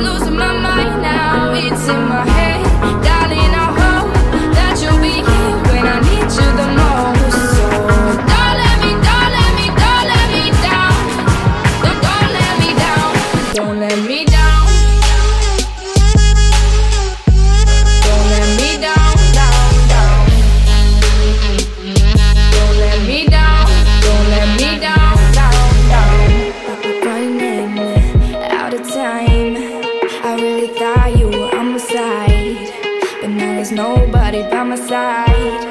I'm losing my mind now. It's in my head, darling, I hope that you'll be here when I need you the most. So don't let me, don't let me, don't let me down. Don't let me down. Don't let me down. Don't let me down, down, down. Don't let me down. Don't let me down, down, down. Running out of time. I really thought you were on my side, but now there's nobody by my side.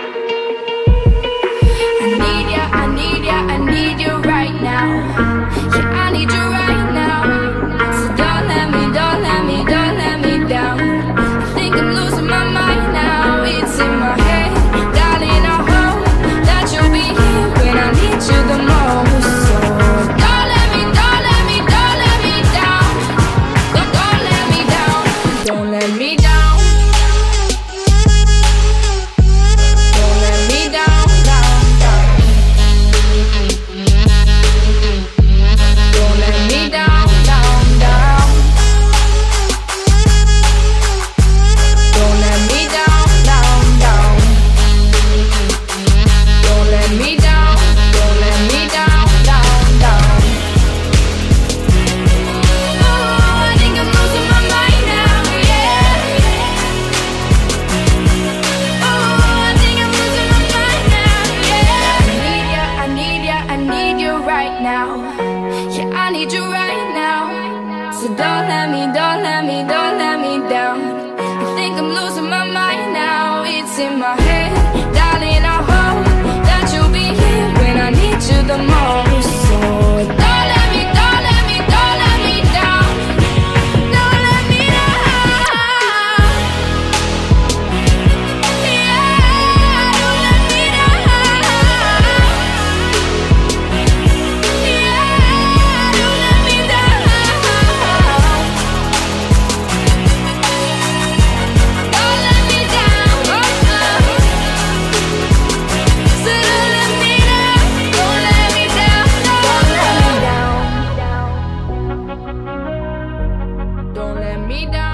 I need ya, I need ya, I need you right now. Yeah, I need you right now. So don't let me, don't let me, don't let me down. I think I'm losing my mind now. It's in my head, darling, I hope that you'll be here when I need you the most. So don't let me, don't let me, don't let me down. Don't let me down. Don't let me down. Don't let me down, down, down. Don't let me down, down, down. Don't let me down, down, down. Don't let me down, don't let me down, down, down. Oh, I think I'm losing my mind now, yeah. Oh, I think I'm losing my mind now, yeah. I need ya, I need ya, I need you right now. Yeah, I need you right now. So don't let me, don't let me, don't let me down. I think I'm losing my mind now. It's in my head, darling, I hope that you'll be here when I need you the most. So don't let me, don't let me, don't let me down. Don't let me down. Yeah, don't let me down. Yeah, don't let me down. Don't let me down. So don't let me down. Don't let me down. Don't let me down. Don't let me down.